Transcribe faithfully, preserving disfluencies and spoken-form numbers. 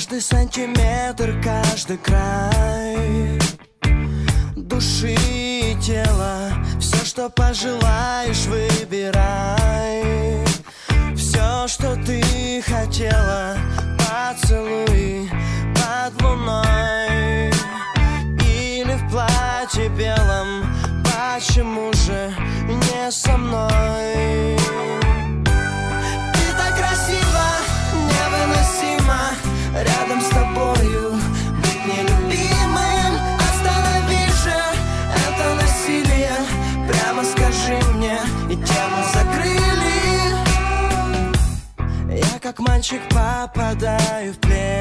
Каждый сантиметр, каждый край души и тела. Все, что пожелаешь, выбирай. Все, что ты хотела, поцелуй под луной или в платье белом. Почему же не со мной? Ты так красива, невыносимо рядом с тобою быть нелюбимым. Останови же это насилие, прямо скажи мне, и тему закрыли. Я как мальчик попадаю в плен.